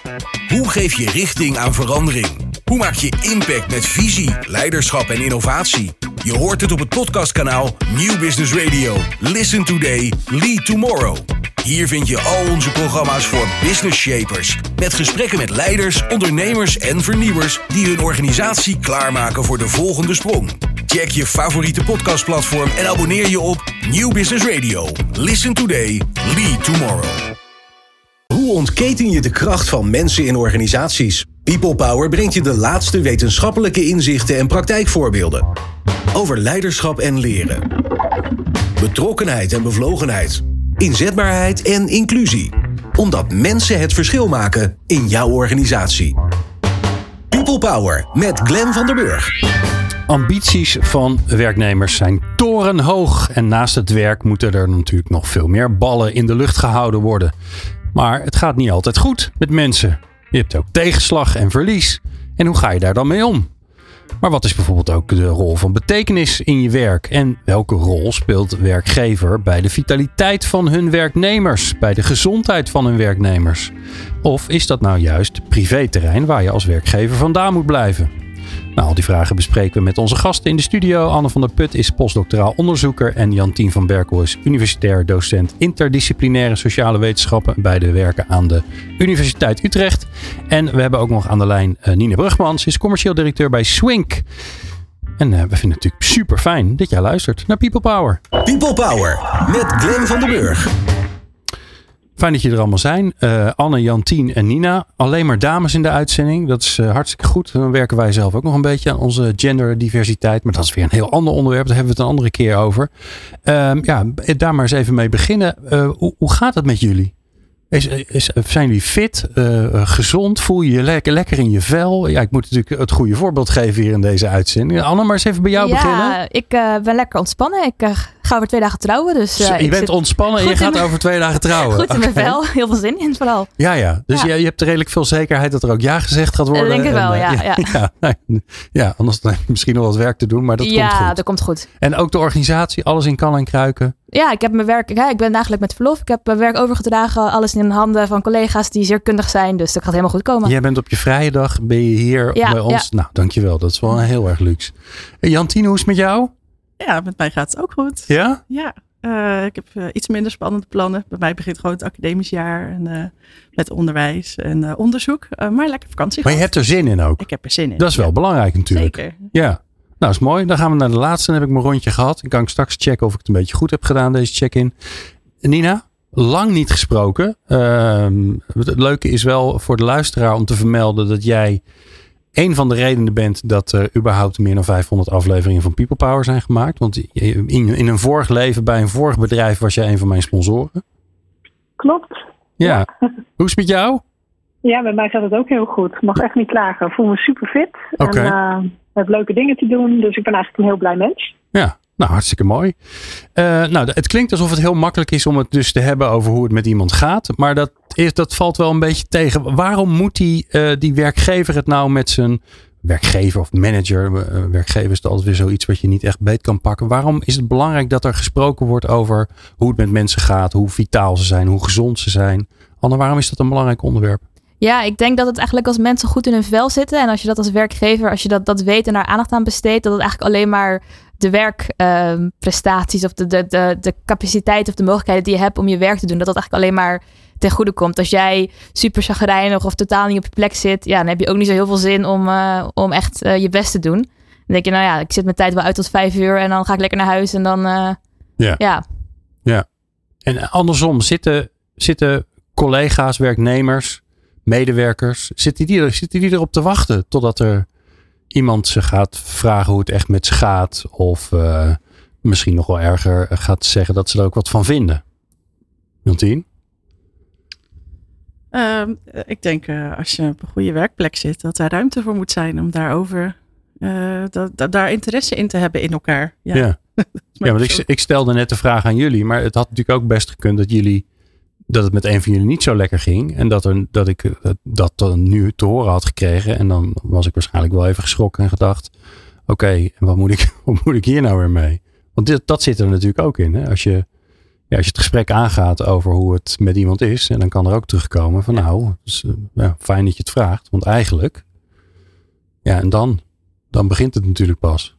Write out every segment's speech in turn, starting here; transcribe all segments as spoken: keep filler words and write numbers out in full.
Hoe geef je richting aan verandering? Hoe maak je impact met visie, leiderschap en innovatie? Je hoort het op het podcastkanaal Nieuw Business Radio. Listen today, lead tomorrow. Hier vind je al onze programma's voor business shapers. Met gesprekken met leiders, ondernemers en vernieuwers die hun organisatie klaarmaken voor de volgende sprong. Check je favoriete podcastplatform en abonneer je op Nieuw Business Radio. Listen today, lead tomorrow. Hoe ontketen je de kracht van mensen in organisaties? People Power brengt je de laatste wetenschappelijke inzichten en praktijkvoorbeelden. Over leiderschap en leren. Betrokkenheid en bevlogenheid. Inzetbaarheid en inclusie. Omdat mensen het verschil maken in jouw organisatie. People Power met Glenn van der Burg. Ambities van werknemers zijn torenhoog. En naast het werk moeten er natuurlijk nog veel meer ballen in de lucht gehouden worden. Maar het gaat niet altijd goed met mensen. Je hebt ook tegenslag en verlies. En hoe ga je daar dan mee om? Maar wat is bijvoorbeeld ook de rol van betekenis in je werk? En welke rol speelt de werkgever bij de vitaliteit van hun werknemers? Bij de gezondheid van hun werknemers? Of is dat nou juist privéterrein waar je als werkgever vandaan moet blijven? Nou, al die vragen bespreken we met onze gasten in de studio. Anne van der Put is postdoctoraal onderzoeker en Jantien van Berkel is universitair docent interdisciplinaire sociale wetenschappen. Beide werken aan de Universiteit Utrecht. En we hebben ook nog aan de lijn uh, Nina Brugman. Ze is commercieel directeur bij Swink. En uh, we vinden het natuurlijk super fijn dat jij luistert naar People Power. People Power met Glenn van der Burg. Fijn dat je er allemaal zijn. Uh, Anne, Jantien en Nina. Alleen maar dames in de uitzending. Dat is uh, hartstikke goed. Dan werken wij zelf ook nog een beetje aan onze genderdiversiteit. Maar dat is weer een heel ander onderwerp. Daar hebben we het een andere keer over. Uh, ja, daar maar eens even mee beginnen. Uh, hoe, hoe gaat het met jullie? Is, is, zijn jullie fit, uh, gezond? Voel je je lekker, lekker in je vel? Ja, ik moet natuurlijk het goede voorbeeld geven hier in deze uitzending. Anne, maar eens even bij jou ja, beginnen. Ja, ik uh, ben lekker ontspannen. Ik uh, ga over twee dagen trouwen. Dus, uh, je bent ontspannen en je gaat over twee dagen trouwen. Goed in mijn vel. Heel veel zin in het vooral. Ja, ja. Dus ja. Je, je hebt redelijk veel zekerheid dat er ook ja gezegd gaat worden. Ik denk het wel, en, ja. Ja, ja. ja, nee, ja anders dan misschien nog wat werk te doen, maar dat ja, komt goed. Ja, dat komt goed. En ook de organisatie, alles in kan en kruiken. Ja, ik heb mijn werk. Ja, ik ben eigenlijk met verlof. Ik heb mijn werk overgedragen. Alles in handen van collega's die zeer kundig zijn. Dus dat gaat helemaal goed komen. Jij bent op je vrije dag, ben je hier ja, bij ons. Ja. Nou, dankjewel. Dat is wel een heel erg luxe. Jantien, hoe is het met jou? Ja, met mij gaat het ook goed. Ja? Ja. Uh, ik heb uh, iets minder spannende plannen. Bij mij begint gewoon het academisch jaar. En, uh, met onderwijs en uh, onderzoek. Uh, maar lekker vakantie. Maar je hebt er zin in ook. Ik heb er zin in. Dat is wel ja. belangrijk natuurlijk. Zeker. Ja. Nou, is mooi. Dan gaan we naar de laatste. Dan heb ik mijn rondje gehad. Dan kan ik straks checken of ik het een beetje goed heb gedaan, deze check-in. Nina, lang niet gesproken. Uh, het leuke is wel voor de luisteraar om te vermelden dat jij een van de redenen bent dat er überhaupt meer dan vijfhonderd afleveringen van People Power zijn gemaakt. Want in, in een vorig leven bij een vorig bedrijf was jij een van mijn sponsoren. Klopt. Ja. ja. Hoe is het met jou? Ja, met mij gaat het ook heel goed. Ik mag echt niet klagen. Ik voel me super fit. Oké. En uh, heb leuke dingen te doen. Dus ik ben eigenlijk een heel blij mens. Ja, nou hartstikke mooi. Uh, nou, het klinkt alsof het heel makkelijk is om het dus te hebben over hoe het met iemand gaat. Maar dat, is, dat valt wel een beetje tegen. Waarom moet die, uh, die werkgever het nou met zijn werkgever of manager. Uh, werkgever is altijd weer zoiets wat je niet echt beet kan pakken. Waarom is het belangrijk dat er gesproken wordt over hoe het met mensen gaat. Hoe vitaal ze zijn, hoe gezond ze zijn. Anne, waarom is dat een belangrijk onderwerp? Ja, ik denk dat het eigenlijk als mensen goed in hun vel zitten. En als je dat als werkgever, als je dat, dat weet en daar aandacht aan besteedt. Dat het eigenlijk alleen maar de werkprestaties uh, of de, de, de, de capaciteit of de mogelijkheden die je hebt om je werk te doen. Dat dat eigenlijk alleen maar ten goede komt. Als jij super chagrijnig of totaal niet op je plek zit. Ja, dan heb je ook niet zo heel veel zin om, uh, om echt uh, je best te doen. Dan denk je, nou ja, ik zit mijn tijd wel uit tot vijf uur. En dan ga ik lekker naar huis en dan uh, ja. ja. Ja. En andersom, zitten, zitten collega's, werknemers, medewerkers, zitten die, er, zitten die erop te wachten totdat er iemand ze gaat vragen hoe het echt met ze gaat. Of uh, misschien nog wel erger gaat zeggen dat ze er ook wat van vinden. Jantien? Uh, ik denk uh, als je op een goede werkplek zit, dat daar ruimte voor moet zijn om daarover, uh, dat, dat, daar interesse in te hebben in elkaar. Ja, ja. ja want ik, ik stelde net de vraag aan jullie, maar het had natuurlijk ook best gekund dat jullie, dat het met een van jullie niet zo lekker ging. En dat, er, dat ik dat dan nu te horen had gekregen. En dan was ik waarschijnlijk wel even geschrokken en gedacht, oké, okay, wat moet ik, wat moet ik hier nou weer mee? Want dit, dat zit er natuurlijk ook in. Hè? Als je ja, als je het gesprek aangaat over hoe het met iemand is. En dan kan er ook terugkomen van nou, dus, uh, ja, fijn dat je het vraagt. Want eigenlijk, ja en dan, dan begint het natuurlijk pas.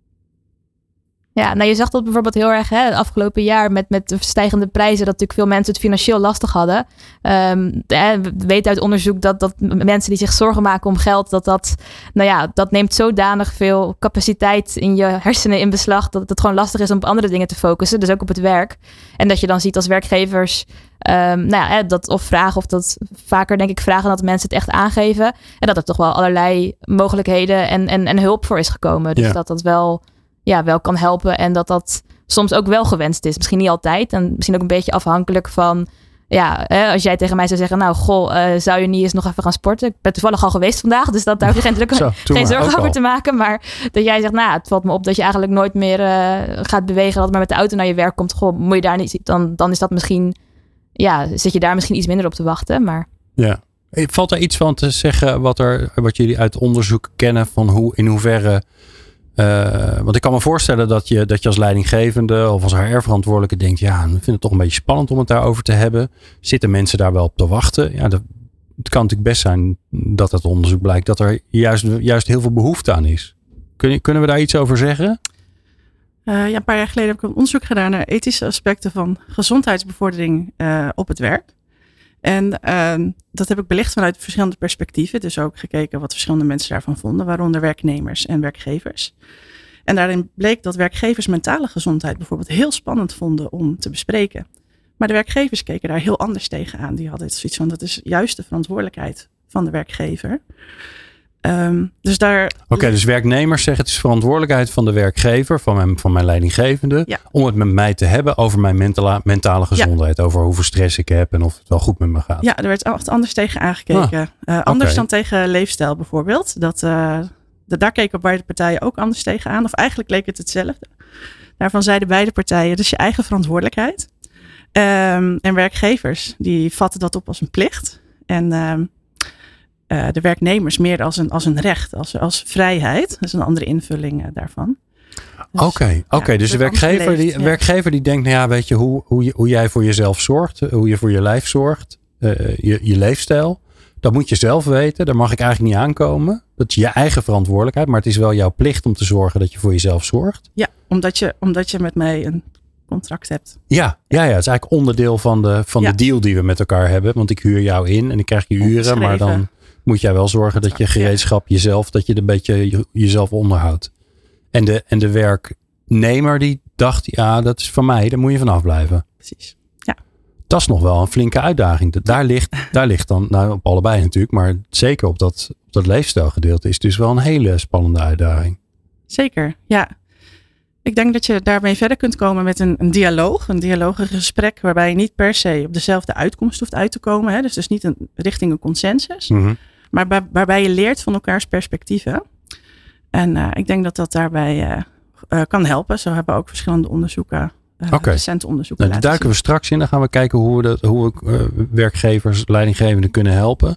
Ja, nou je zag dat bijvoorbeeld heel erg hè, het afgelopen jaar met, met de stijgende prijzen, dat natuurlijk veel mensen het financieel lastig hadden. Um, we weten uit onderzoek dat, dat mensen die zich zorgen maken om geld, dat dat, nou ja, dat neemt zodanig veel capaciteit in je hersenen in beslag, dat het gewoon lastig is om op andere dingen te focussen, dus ook op het werk. En dat je dan ziet als werkgevers, um, nou ja, dat of vragen of dat vaker denk ik vragen dat mensen het echt aangeven. En dat er toch wel allerlei mogelijkheden en, en, en hulp voor is gekomen. Dus ja. dat dat wel... ja, wel kan helpen en dat dat soms ook wel gewenst is. Misschien niet altijd en misschien ook een beetje afhankelijk van, ja, hè, als jij tegen mij zou zeggen, nou, goh, uh, zou je niet eens nog even gaan sporten? Ik ben toevallig al geweest vandaag, dus dat, daar hoef je geen, druk, Zo, geen zorgen over te maken. Maar dat jij zegt, nou, het valt me op dat je eigenlijk nooit meer uh, gaat bewegen, dat maar met de auto naar je werk komt. Goh, moet je daar niet, dan, dan is dat misschien, ja, zit je daar misschien iets minder op te wachten, maar... Ja. Valt er iets van te zeggen wat, er, wat jullie uit onderzoek kennen van hoe, in hoeverre... Uh, want ik kan me voorstellen dat je, dat je als leidinggevende of als H R-verantwoordelijke denkt, ja, ik vind het toch een beetje spannend om het daarover te hebben. Zitten mensen daar wel op te wachten? Ja, dat, het kan natuurlijk best zijn dat het onderzoek blijkt dat er juist, juist heel veel behoefte aan is. Kun, kunnen we daar iets over zeggen? Uh, ja, een paar jaar geleden heb ik een onderzoek gedaan naar ethische aspecten van gezondheidsbevordering uh, op het werk. En uh, dat heb ik belicht vanuit verschillende perspectieven. Dus ook gekeken wat verschillende mensen daarvan vonden. Waaronder werknemers en werkgevers. En daarin bleek dat werkgevers mentale gezondheid bijvoorbeeld heel spannend vonden om te bespreken. Maar de werkgevers keken daar heel anders tegenaan. Die hadden zoiets van, dat is juist de verantwoordelijkheid van de werkgever. Um, dus daar. Oké, okay, dus werknemers zeggen het is verantwoordelijkheid van de werkgever, van mijn, van mijn leidinggevende, ja. om het met mij te hebben over mijn mentale, mentale gezondheid, ja. over hoeveel stress ik heb en of het wel goed met me gaat. Ja, er werd echt anders tegen aangekeken. Ah, uh, anders okay. dan tegen leefstijl bijvoorbeeld. Dat, uh, de, daar keken beide partijen ook anders tegenaan. Of eigenlijk leek het hetzelfde. Daarvan zeiden beide partijen, het is je eigen verantwoordelijkheid. Um, en werkgevers, die vatten dat op als een plicht. En um, Uh, de werknemers meer als een, als een recht, als, als vrijheid. Dat is een andere invulling uh, daarvan. Oké, dus, okay, okay, ja, dus de werkgever, geleefd, die, ja. werkgever die denkt, nou ja, weet je, hoe, hoe, je, hoe jij voor jezelf zorgt, hoe je voor je lijf zorgt, uh, je, je leefstijl, dat moet je zelf weten. Daar mag ik eigenlijk niet aankomen. Dat is je eigen verantwoordelijkheid, maar het is wel jouw plicht om te zorgen dat je voor jezelf zorgt. Ja, omdat je, omdat je met mij een contract hebt. Ja, ja, ja, het is eigenlijk onderdeel van, de, van ja. de deal die we met elkaar hebben. Want ik huur jou in en ik krijg je uren, maar dan moet jij wel zorgen dat je gereedschap jezelf, dat je een beetje jezelf onderhoudt. En de, en de werknemer die dacht, ja, dat is van mij, daar moet je vanaf blijven. Precies, ja. Dat is nog wel een flinke uitdaging. Daar ligt, daar ligt dan, nou op allebei natuurlijk, maar zeker op dat, op dat leefstijlgedeelte is het dus wel een hele spannende uitdaging. Zeker, ja. Ik denk dat je daarmee verder kunt komen met een, een dialoog. Een dialoog, een gesprek waarbij je niet per se op dezelfde uitkomst hoeft uit te komen. Hè? Dus dus niet een, richting een consensus. Mm-hmm. Maar bij, waarbij je leert van elkaars perspectieven. En uh, ik denk dat dat daarbij uh, uh, kan helpen. Zo hebben we ook verschillende onderzoeken, uh, okay. recente onderzoeken nou, laten daar duiken we straks in. Dan gaan we kijken hoe we, dat, hoe we uh, werkgevers, leidinggevenden kunnen helpen.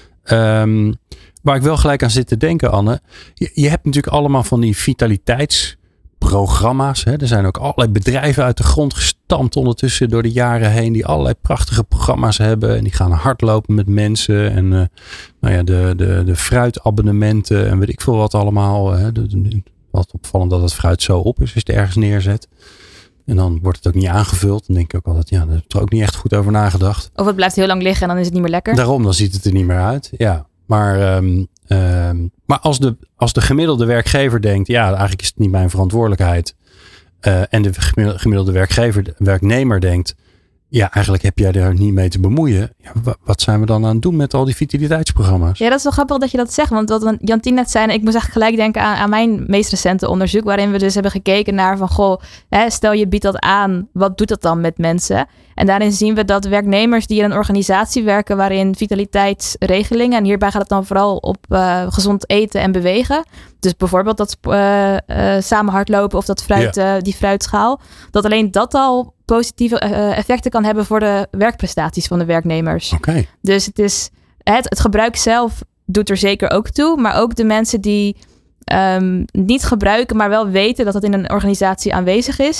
Um, waar ik wel gelijk aan zit te denken, Anne. Je, je hebt natuurlijk allemaal van die vitaliteits... programma's. Hè. Er zijn ook allerlei bedrijven uit de grond gestampt ondertussen door de jaren heen die allerlei prachtige programma's hebben en die gaan hardlopen met mensen en uh, nou ja, de, de, de fruitabonnementen en weet ik veel wat allemaal. Hè. De, de, wat opvallend dat het fruit zo op is als je het ergens neerzet. En dan wordt het ook niet aangevuld. Dan denk ik ook altijd, ja, daar heb ik er ook niet echt goed over nagedacht. Of het blijft heel lang liggen en dan is het niet meer lekker. Daarom, dan ziet het er niet meer uit. Ja, maar... Um, Um, maar als de, als de gemiddelde werkgever denkt, ja, eigenlijk is het niet mijn verantwoordelijkheid. Uh, en de gemiddelde werkgever, werknemer denkt, ja, eigenlijk heb jij daar niet mee te bemoeien. Ja, w- wat zijn we dan aan het doen met al die vitaliteitsprogramma's? Ja, dat is wel grappig dat je dat zegt. Want wat Jantien net zei, ik moest eigenlijk gelijk denken aan, aan mijn meest recente onderzoek. Waarin we dus hebben gekeken naar van, goh, hè, stel je biedt dat aan. Wat doet dat dan met mensen? En daarin zien we dat werknemers die in een organisatie werken waarin vitaliteitsregelingen, en hierbij gaat het dan vooral op uh, gezond eten en bewegen. Dus bijvoorbeeld dat uh, uh, samen hardlopen of dat fruit, ja. uh, die fruitschaal. Dat alleen dat al positieve uh, effecten kan hebben voor de werkprestaties van de werknemers. Okay. Dus het is het, het gebruik zelf doet er zeker ook toe, maar ook de mensen die um, niet gebruiken, maar wel weten dat het in een organisatie aanwezig is,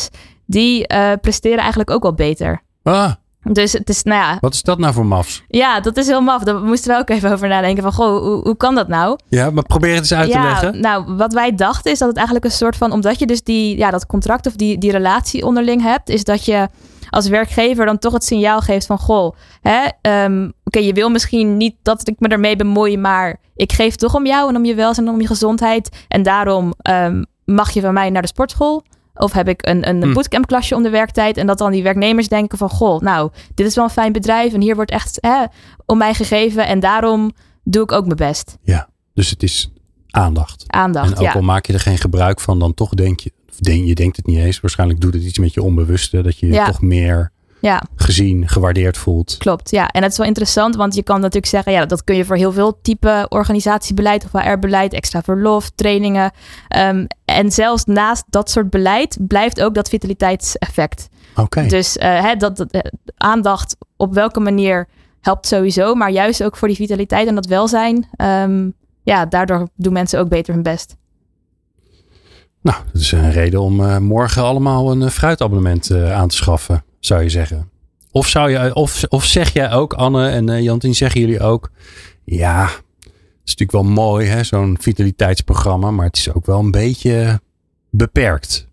die uh, presteren eigenlijk ook wel beter. Ah. Dus het is, nou ja. Wat is dat nou voor mafs? Ja, dat is heel maf. Daar moesten we ook even over nadenken van, goh, hoe, hoe kan dat nou? Ja, maar probeer het eens uit ja, te leggen. Nou, wat wij dachten is dat het eigenlijk een soort van, omdat je dus die, ja, dat contract of die, die relatie onderling hebt, is dat je als werkgever dan toch het signaal geeft van, goh, hè, um, oké, okay, je wil misschien niet dat ik me ermee bemoei, maar ik geef toch om jou en om je welzijn en om je gezondheid. En daarom um, mag je van mij naar de sportschool. Of heb ik een, een bootcampklasje om de werktijd. En dat dan die werknemers denken van, goh, nou, dit is wel een fijn bedrijf. En hier wordt echt hè, om mij gegeven. En daarom doe ik ook mijn best. Ja, dus het is aandacht. Aandacht, En ook ja. al maak je er geen gebruik van, dan toch denk je, of denk, je denkt het niet eens. Waarschijnlijk doet het iets met je onbewuste. Dat je je ja. toch meer ja. gezien, gewaardeerd voelt. Klopt, ja. En het is wel interessant, want je kan natuurlijk zeggen, ja, dat kun je voor heel veel type organisatiebeleid of H R-beleid, extra verlof, trainingen. Um, en zelfs naast dat soort beleid blijft ook dat vitaliteitseffect. Oké. Okay. Dus uh, hè, dat, dat aandacht op welke manier helpt sowieso, maar juist ook voor die vitaliteit en dat welzijn. Um, ja, daardoor doen mensen ook beter hun best. Nou, dat is een reden om uh, morgen allemaal een uh, fruitabonnement uh, aan te schaffen, zou je zeggen. Of, zou je, of, of zeg jij ook, Anne en uh, Jantien, zeggen jullie ook, ja, het is natuurlijk wel mooi, hè, zo'n vitaliteitsprogramma, maar het is ook wel een beetje beperkt.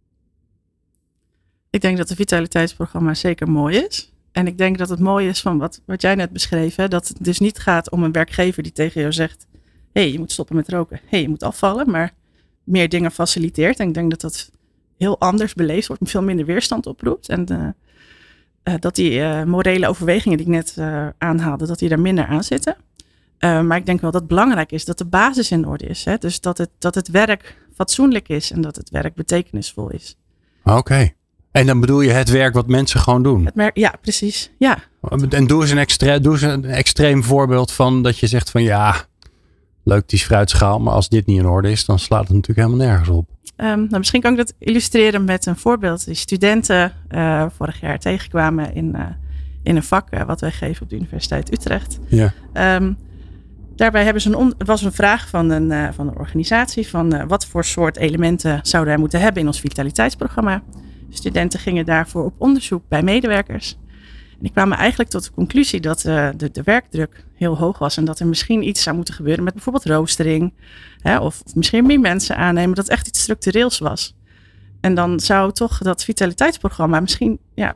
Ik denk dat het vitaliteitsprogramma zeker mooi is. En ik denk dat het mooi is van wat, wat jij net beschreef, hè, dat het dus niet gaat om een werkgever die tegen jou zegt, hé, hey, je moet stoppen met roken, hé, hey, je moet afvallen, maar meer dingen faciliteert. En ik denk dat dat heel anders beleefd wordt, veel minder weerstand oproept. En uh, uh, dat die uh, morele overwegingen die ik net uh, aanhaalde, dat die er minder aan zitten. Uh, maar ik denk wel dat het belangrijk is dat de basis in orde is. Hè? Dus dat het, dat het werk fatsoenlijk is en dat het werk betekenisvol is. Oké. Okay. En dan bedoel je het werk wat mensen gewoon doen? Het merk, ja, precies. Ja. En doe eens, een extre- doe eens een extreem voorbeeld van dat je zegt van ja, leuk die fruitschaal, maar als dit niet in orde is, dan slaat het natuurlijk helemaal nergens op. Um, nou, misschien kan ik dat illustreren met een voorbeeld. Die studenten uh, vorig jaar tegenkwamen in, uh, in een vak uh, wat wij geven op de Universiteit Utrecht. Ja. Um, daarbij hebben ze een on- was een vraag van een, uh, van een organisatie van uh, wat voor soort elementen zouden wij moeten hebben in ons vitaliteitsprogramma. Studenten gingen daarvoor op onderzoek bij medewerkers. En die kwamen eigenlijk tot de conclusie dat uh, de, de werkdruk heel hoog was. En dat er misschien iets zou moeten gebeuren met bijvoorbeeld roostering. Hè, of, of misschien meer mensen aannemen. Dat het echt iets structureels was. En dan zou toch dat vitaliteitsprogramma misschien ja,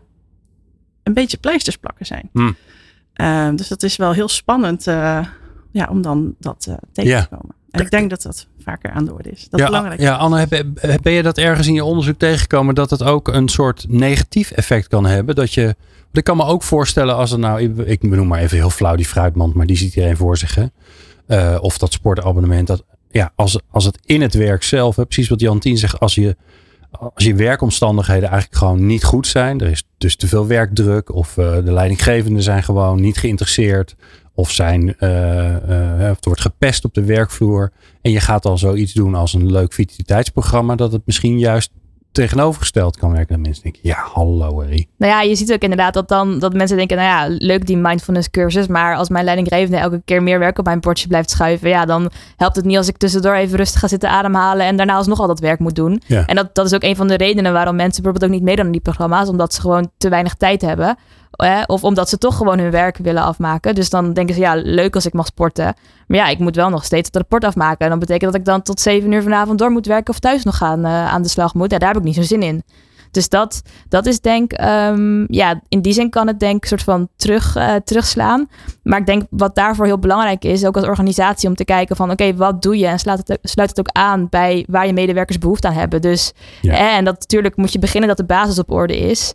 een beetje pleisters plakken zijn. Hmm. Uh, dus dat is wel heel spannend uh, ja, om dan dat uh, tegen ja. te komen. En ik denk dat dat vaker aan de orde is. Dat ja, is belangrijk. Ja, Anne, heb, ben je dat ergens in je onderzoek tegengekomen dat het ook een soort negatief effect kan hebben? Dat je, ik kan me ook voorstellen als er nou, ik noem maar even heel flauw die fruitmand, maar die ziet iedereen voor zich. Hè? Uh, of dat sportabonnement. Dat, ja, als, als het in het werk zelf, hè, precies wat Jantien zegt, als je, als je werkomstandigheden eigenlijk gewoon niet goed zijn. Er is dus te veel werkdruk of uh, de leidinggevenden zijn gewoon niet geïnteresseerd. Of zijn, uh, uh, of er wordt gepest op de werkvloer. En je gaat al zoiets doen als een leuk vitaliteitsprogramma. Dat het misschien juist tegenovergesteld kan werken. Dat mensen denken, ja, hallo Harry. Nou ja, je ziet ook inderdaad dat dan dat mensen denken, nou ja, leuk die mindfulness cursus. Maar als mijn leidinggevende elke keer meer werk op mijn bordje blijft schuiven. Ja, dan helpt het niet als ik tussendoor even rustig ga zitten ademhalen. En daarna alsnog al dat werk moet doen. Ja. En dat, dat is ook een van de redenen waarom mensen bijvoorbeeld ook niet meedoen aan die programma's. Omdat ze gewoon te weinig tijd hebben. Eh, of omdat ze toch gewoon hun werk willen afmaken. Dus dan denken ze, ja, leuk als ik mag sporten. Maar ja, ik moet wel nog steeds het rapport afmaken. En dat betekent dat ik dan tot zeven uur vanavond door moet werken of thuis nog gaan, uh, aan de slag moet. Ja, daar heb ik niet zo'n zin in. Dus dat, dat is denk um, ja, in die zin kan het denk soort van terug, uh, terugslaan. Maar ik denk wat daarvoor heel belangrijk is, ook als organisatie, om te kijken van oké, okay, wat doe je? En sluit het, sluit het ook aan bij waar je medewerkers behoefte aan hebben. Dus ja. eh, en dat natuurlijk moet je beginnen dat de basis op orde is.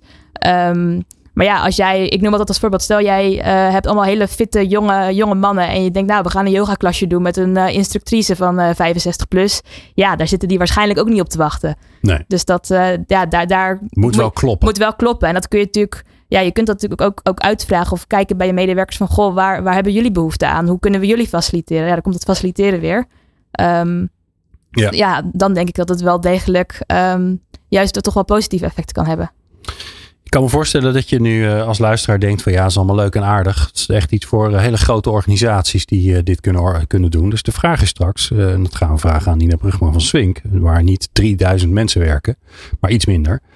Um, Maar ja, als jij, ik noem dat als voorbeeld, stel jij uh, hebt allemaal hele fitte jonge, jonge mannen en je denkt, nou, we gaan een yogaklasje doen met een uh, instructrice van uh, vijfenzestig plus. Ja, daar zitten die waarschijnlijk ook niet op te wachten. Nee. Dus dat, uh, ja, daar, daar moet, moet wel kloppen. Moet wel kloppen. En dat kun je natuurlijk, ja, je kunt dat natuurlijk ook, ook uitvragen of kijken bij je medewerkers van, goh, waar, waar hebben jullie behoefte aan? Hoe kunnen we jullie faciliteren? Ja, dan komt het faciliteren weer. Um, ja. ja, dan denk ik dat het wel degelijk um, juist toch wel positieve effecten kan hebben. Ik kan me voorstellen dat je nu uh, als luisteraar denkt van ja, het is allemaal leuk en aardig. Het is echt iets voor uh, hele grote organisaties die uh, dit kunnen, or- kunnen doen. Dus de vraag is straks, uh, en dat gaan we vragen aan Nina Brugman van Swink, waar niet drieduizend mensen werken, maar iets minder.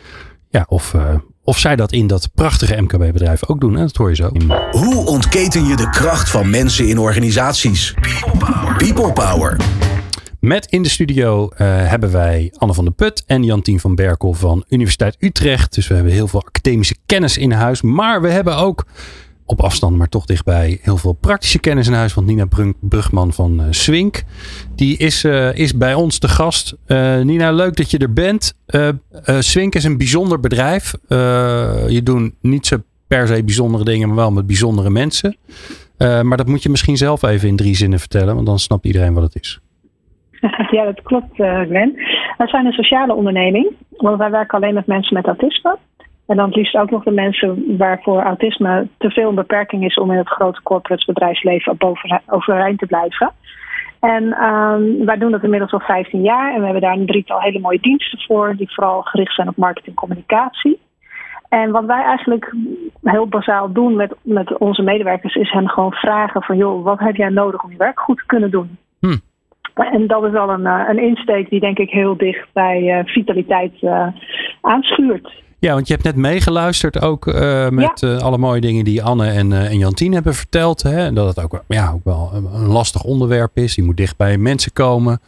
ja, of, uh, of zij dat in dat prachtige M K B-bedrijf ook doen. Hè? Dat hoor je zo. Hoe ontketen je de kracht van mensen in organisaties? People Power. People Power. Met in de studio uh, hebben wij Anne van der Put en Jantien van Berkel van Universiteit Utrecht. Dus we hebben heel veel academische kennis in huis. Maar we hebben ook op afstand, maar toch dichtbij, heel veel praktische kennis in huis. Want Nina Brugman van uh, Swink, die is, uh, is bij ons te gast. Uh, Nina, leuk dat je er bent. Uh, uh, Swink is een bijzonder bedrijf. Uh, je doet niet zo per se bijzondere dingen, maar wel met bijzondere mensen. Uh, maar dat moet je misschien zelf even in drie zinnen vertellen, want dan snapt iedereen wat het is. Ja, dat klopt, uh, Glenn. Wij zijn een sociale onderneming, want wij werken alleen met mensen met autisme. En dan het liefst ook nog de mensen waarvoor autisme te veel een beperking is om in het grote corporate bedrijfsleven overeind te blijven. En um, wij doen dat inmiddels al vijftien jaar en we hebben daar een drietal hele mooie diensten voor, die vooral gericht zijn op marketing en communicatie. En wat wij eigenlijk heel bazaal doen met, met onze medewerkers is hen gewoon vragen van, joh, wat heb jij nodig om je werk goed te kunnen doen? Hm. En dat is al een, een insteek die denk ik heel dicht bij uh, vitaliteit uh, aanschuurt. Ja, want je hebt net meegeluisterd ook uh, met ja. uh, alle mooie dingen die Anne en, uh, en Jantien hebben verteld. Hè? En dat het ook, ja, ook wel een lastig onderwerp is. Je moet dicht bij mensen komen.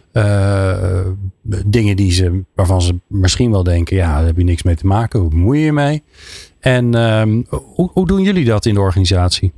Uh, dingen die ze, waarvan ze misschien wel denken, ja, daar heb je niks mee te maken. Hoe bemoei je je mee? En um, hoe, hoe doen jullie dat in de organisatie?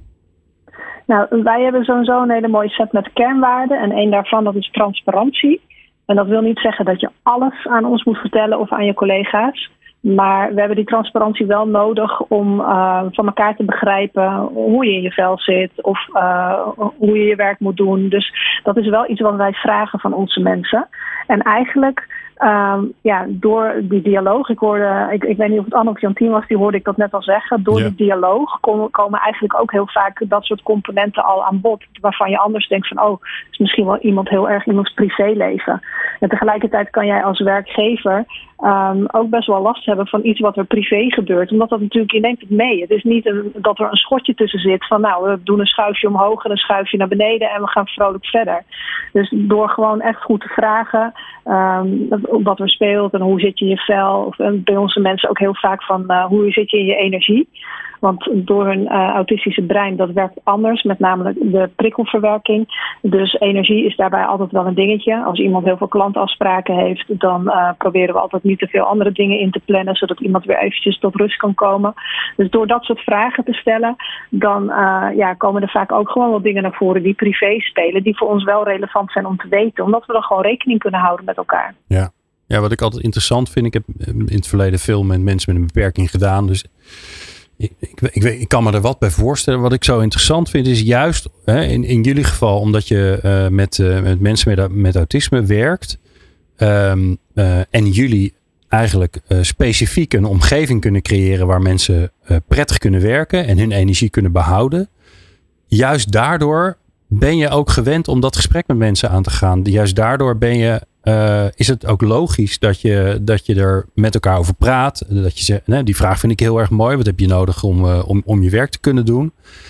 Nou, wij hebben sowieso een hele mooie set met kernwaarden. En één daarvan, dat is transparantie. En dat wil niet zeggen dat je alles aan ons moet vertellen of aan je collega's. Maar we hebben die transparantie wel nodig om uh, van elkaar te begrijpen hoe je in je vel zit of uh, hoe je je werk moet doen. Dus dat is wel iets wat wij vragen van onze mensen. En eigenlijk, um, ja, door die dialoog, ik hoorde, ik, ik weet niet of het Anne of Jantien was, die hoorde ik dat net al zeggen. Door ja. die dialoog komen, komen eigenlijk ook heel vaak dat soort componenten al aan bod. Waarvan je anders denkt van, oh, het is misschien wel iemand heel erg iemands privéleven. En tegelijkertijd kan jij als werkgever um, ook best wel last hebben van iets wat er privé gebeurt. Omdat dat natuurlijk, je neemt het mee. Het is niet een, dat er een schotje tussen zit van, nou, we doen een schuifje omhoog en een schuifje naar beneden en we gaan vrolijk verder. Dus door gewoon echt goed te vragen um, wat er speelt en hoe zit je in je vel. Of, en bij onze mensen ook heel vaak van uh, hoe zit je in je energie. Want door hun uh, autistische brein, dat werkt anders, met name de prikkelverwerking. Dus energie is daarbij altijd wel een dingetje. Als iemand heel veel klantafspraken heeft, dan uh, proberen we altijd niet te veel andere dingen in te plannen, zodat iemand weer eventjes tot rust kan komen. Dus door dat soort vragen te stellen, dan uh, ja, komen er vaak ook gewoon wel dingen naar voren die privé spelen, die voor ons wel relevant zijn om te weten, omdat we dan gewoon rekening kunnen houden met elkaar. Ja. Ja, wat ik altijd interessant vind, ik heb in het verleden veel met mensen met een beperking gedaan, dus Ik, ik, ik, ik kan me er wat bij voorstellen. Wat ik zo interessant vind is juist hè, in, in jullie geval, omdat je uh, met, uh, met mensen met, met autisme werkt um, uh, en jullie eigenlijk uh, specifiek een omgeving kunnen creëren waar mensen uh, prettig kunnen werken en hun energie kunnen behouden. Juist daardoor ben je ook gewend om dat gesprek met mensen aan te gaan. Juist daardoor ben je Uh, is het ook logisch dat je, dat je er met elkaar over praat. Dat je zegt, nee, die vraag vind ik heel erg mooi. Wat heb je nodig om, uh, om, om je werk te kunnen doen?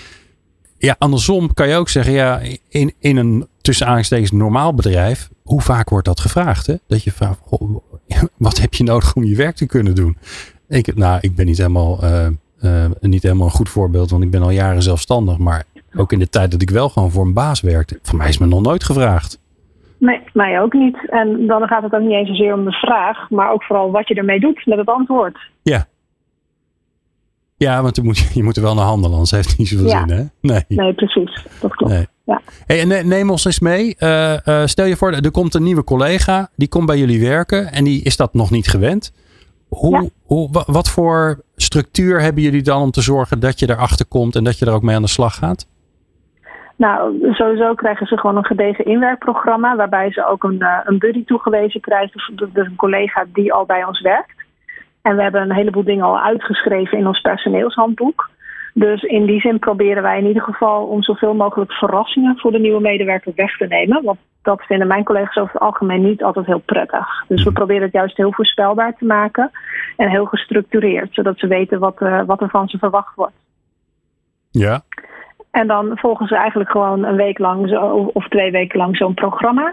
Ja, andersom kan je ook zeggen, ja, in, in een tussen aanhalingstekens normaal bedrijf, hoe vaak wordt dat gevraagd? Hè? Dat je vraagt, oh, wat heb je nodig om je werk te kunnen doen? Ik, nou, ik ben niet helemaal, uh, uh, niet helemaal een goed voorbeeld, want ik ben al jaren zelfstandig. Maar ook in de tijd dat ik wel gewoon voor een baas werkte, voor mij is me nog nooit gevraagd. Nee, mij ook niet. En dan gaat het ook niet eens zozeer om de vraag, maar ook vooral wat je ermee doet met het antwoord. Ja. Ja, want je moet, je moet er wel naar handelen, anders heeft het niet zoveel ja. zin, hè? Nee. Nee, precies. Dat klopt. Nee. Ja. Hey, en neem ons eens mee. Uh, uh, stel je voor, er komt een nieuwe collega, die komt bij jullie werken en die is dat nog niet gewend. Hoe, ja. hoe, wat voor structuur hebben jullie dan om te zorgen dat je erachter komt en dat je er ook mee aan de slag gaat? Nou, sowieso krijgen ze gewoon een gedegen inwerkprogramma, waarbij ze ook een, uh, een buddy toegewezen krijgen, dus een collega die al bij ons werkt. En we hebben een heleboel dingen al uitgeschreven in ons personeelshandboek. Dus in die zin proberen wij in ieder geval om zoveel mogelijk verrassingen voor de nieuwe medewerker weg te nemen. Want dat vinden mijn collega's over het algemeen niet altijd heel prettig. Dus we proberen het juist heel voorspelbaar te maken en heel gestructureerd, zodat ze weten wat, uh, wat er van ze verwacht wordt. Ja. En dan volgen ze eigenlijk gewoon een week lang zo, of twee weken lang zo'n programma.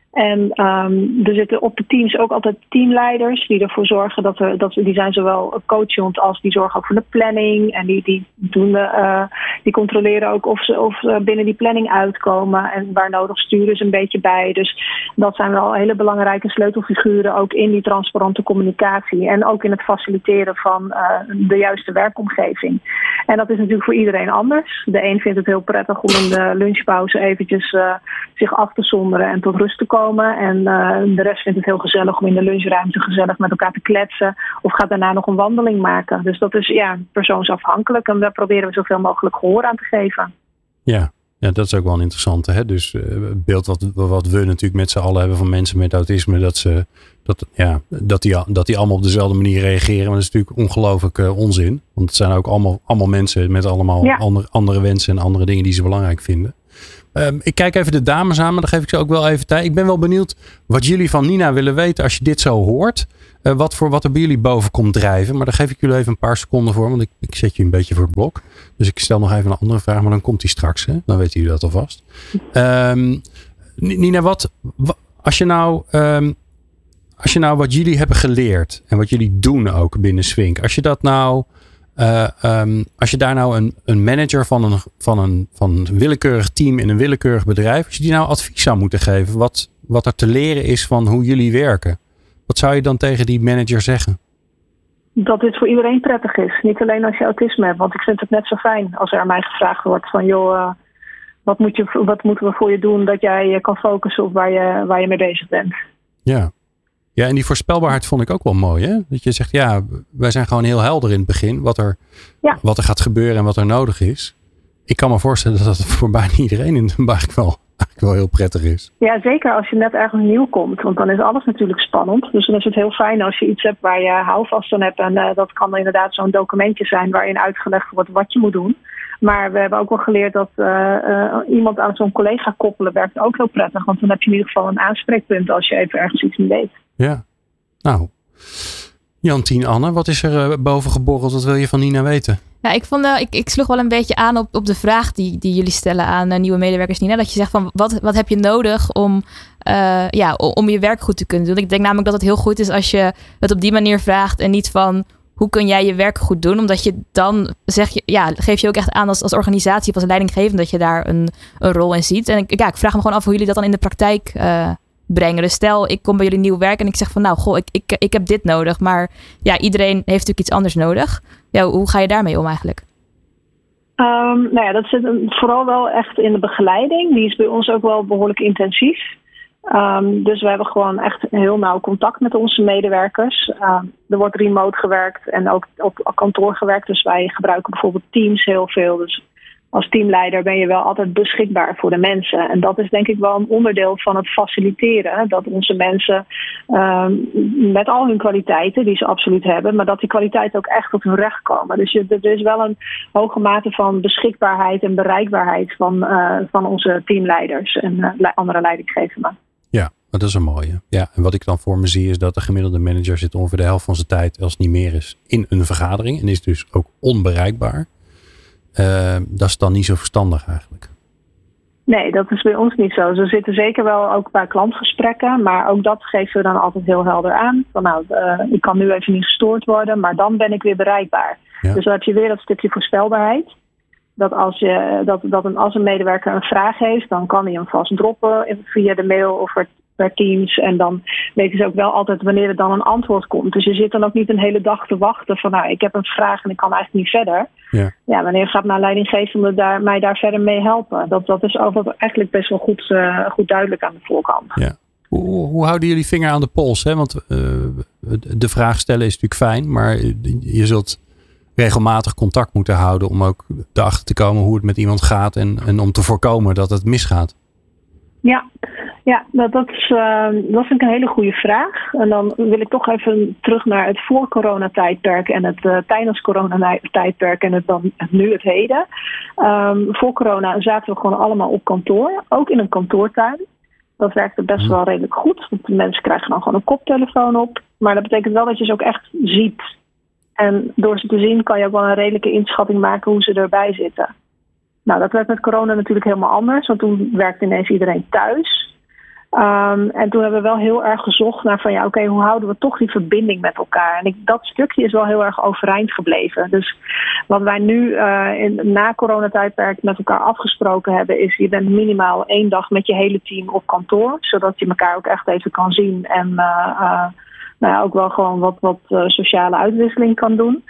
En um, er zitten op de teams ook altijd teamleiders die ervoor zorgen dat we, dat we die zijn zowel coachend als die zorgen ook voor de planning. En die, die, doen, uh, die controleren ook of ze, of ze binnen die planning uitkomen. En waar nodig sturen ze een beetje bij. Dus dat zijn wel hele belangrijke sleutelfiguren ook in die transparante communicatie. En ook in het faciliteren van uh, de juiste werkomgeving. En dat is natuurlijk voor iedereen anders. De een vindt het heel prettig om in de lunchpauze eventjes uh, zich af te zonderen en tot rust te komen. En uh, de rest vindt het heel gezellig om in de lunchruimte gezellig met elkaar te kletsen. Of gaat daarna nog een wandeling maken. Dus dat is ja persoonsafhankelijk. En daar proberen we zoveel mogelijk gehoor aan te geven. Ja, ja dat is ook wel een interessante. Hè? Dus uh, het beeld wat, wat we natuurlijk met z'n allen hebben van mensen met autisme. Dat, ze, dat, ja, dat, die, dat die allemaal op dezelfde manier reageren. Maar dat is natuurlijk ongelooflijk uh, onzin. Want het zijn ook allemaal, allemaal mensen met allemaal ja. andere, andere wensen en andere dingen die ze belangrijk vinden. Um, ik kijk even de dames aan, maar dan geef ik ze ook wel even tijd. Ik ben wel benieuwd wat jullie van Nina willen weten als je dit zo hoort. Uh, wat, voor, wat er bij jullie boven komt drijven. Maar daar geef ik jullie even een paar seconden voor. Want ik, ik zet je een beetje voor het blok. Dus ik stel nog even een andere vraag. Maar dan komt die straks. Hè? Dan weten jullie dat alvast. Um, Nina, wat, wat als, je nou, um, als je nou wat jullie hebben geleerd. En wat jullie doen ook binnen Swink. Als je dat nou... Uh, um, als je daar nou een, een manager van een, van, een, van een willekeurig team in een willekeurig bedrijf. Als je die nou advies zou moeten geven. Wat, wat er te leren is van hoe jullie werken. Wat zou je dan tegen die manager zeggen? Dat dit voor iedereen prettig is. Niet alleen als je autisme hebt. Want ik vind het net zo fijn als er aan mij gevraagd wordt van joh, uh, wat, moet je, wat moeten we voor je doen dat jij kan focussen op waar je, waar je mee bezig bent. Ja. Ja, en die voorspelbaarheid vond ik ook wel mooi. Hè? Dat je zegt, ja, wij zijn gewoon heel helder in het begin. Wat er, ja. wat er gaat gebeuren en wat er nodig is. Ik kan me voorstellen dat dat voor bijna iedereen in de eigenlijk wel, eigenlijk wel heel prettig is. Ja, zeker als je net ergens nieuw komt. Want dan is alles natuurlijk spannend. Dus dan is het heel fijn als je iets hebt waar je houvast van hebt. En uh, dat kan inderdaad zo'n documentje zijn waarin uitgelegd wordt wat je moet doen. Maar we hebben ook wel geleerd dat uh, uh, iemand aan zo'n collega koppelen werkt ook heel prettig. Want dan heb je in ieder geval een aanspreekpunt als je even ergens iets niet weet. Ja, nou. Jantien, Anne, wat is er uh, boven geborreld? Wat wil je van Nina weten? Ja, ik, vond, uh, ik, ik sloeg wel een beetje aan op, op de vraag die, die jullie stellen aan uh, nieuwe medewerkers, Nina. Dat je zegt van wat, wat heb je nodig om, uh, ja, om je werk goed te kunnen doen. Ik denk namelijk dat het heel goed is als je het op die manier vraagt en niet van hoe kun jij je werk goed doen. Omdat je dan zeg je, ja, geef je ook echt aan als, als organisatie of als leidinggevende dat je daar een, een rol in ziet. En ik, ja, ik vraag me gewoon af hoe jullie dat dan in de praktijk uh, brengen. Dus stel, ik kom bij jullie nieuw werk en ik zeg van nou, goh, ik, ik, ik heb dit nodig. Maar ja, iedereen heeft natuurlijk iets anders nodig. Ja, hoe ga je daarmee om eigenlijk? Um, nou ja, dat zit vooral wel echt in de begeleiding. Die is bij ons ook wel behoorlijk intensief. Um, dus we hebben gewoon echt heel nauw contact met onze medewerkers. Um, er wordt remote gewerkt en ook op kantoor gewerkt. Dus wij gebruiken bijvoorbeeld Teams heel veel. Dus als teamleider ben je wel altijd beschikbaar voor de mensen. En dat is denk ik wel een onderdeel van het faciliteren. Dat onze mensen um, met al hun kwaliteiten die ze absoluut hebben, maar dat die kwaliteiten ook echt tot hun recht komen. Dus je, er is wel een hoge mate van beschikbaarheid en bereikbaarheid van, uh, van onze teamleiders en uh, andere leidinggevenden. Ja, dat is een mooie. Ja, en wat ik dan voor me zie is dat de gemiddelde manager zit ongeveer de helft van zijn tijd, als het niet meer is, in een vergadering. En is dus ook onbereikbaar. Uh, dat is dan niet zo verstandig eigenlijk. Nee, dat is bij ons niet zo. Ze zitten zeker wel ook bij klantgesprekken. Maar ook dat geven we dan altijd heel helder aan. Van nou, uh, ik kan nu even niet gestoord worden, maar dan ben ik weer bereikbaar. Ja. Dus dan heb je weer dat stukje voorspelbaarheid. Dat als, je, dat, dat een, als een medewerker een vraag heeft, dan kan hij hem vast droppen via de mail of per Teams. En dan weten ze ook wel altijd wanneer er dan een antwoord komt. Dus je zit dan ook niet een hele dag te wachten van nou, ik heb een vraag en ik kan eigenlijk niet verder. Ja, ja wanneer gaat mijn leidinggevende daar, mij daar verder mee helpen? Dat, dat is ook eigenlijk best wel goed, uh, goed duidelijk aan de voorkant. Ja. Hoe, hoe houden jullie vinger aan de pols? Hè? Want uh, de vraag stellen is natuurlijk fijn, maar je zult regelmatig contact moeten houden om ook erachter te komen hoe het met iemand gaat en, en om te voorkomen dat het misgaat. Ja, ja dat, dat, is, uh, dat vind ik een hele goede vraag. En dan wil ik toch even terug naar het voor-corona-tijdperk en het uh, tijdens corona-tijdperk en het dan nu het heden. Um, voor corona zaten we gewoon allemaal op kantoor, ook in een kantoortuin. Dat werkte best wel redelijk goed, want de mensen krijgen dan gewoon een koptelefoon op. Maar dat betekent wel dat je ze ook echt ziet. En door ze te zien kan je ook wel een redelijke inschatting maken hoe ze erbij zitten. Nou, dat werd met corona natuurlijk helemaal anders. Want toen werkte ineens iedereen thuis. Um, en toen hebben we wel heel erg gezocht naar van ja, oké, okay, hoe houden we toch die verbinding met elkaar? En ik, dat stukje is wel heel erg overeind gebleven. Dus wat wij nu uh, in, na coronatijdperk met elkaar afgesproken hebben, is je bent minimaal één dag met je hele team op kantoor, zodat je elkaar ook echt even kan zien en uh, uh, nou ja, ook wel gewoon wat, wat uh, sociale uitwisseling kan doen.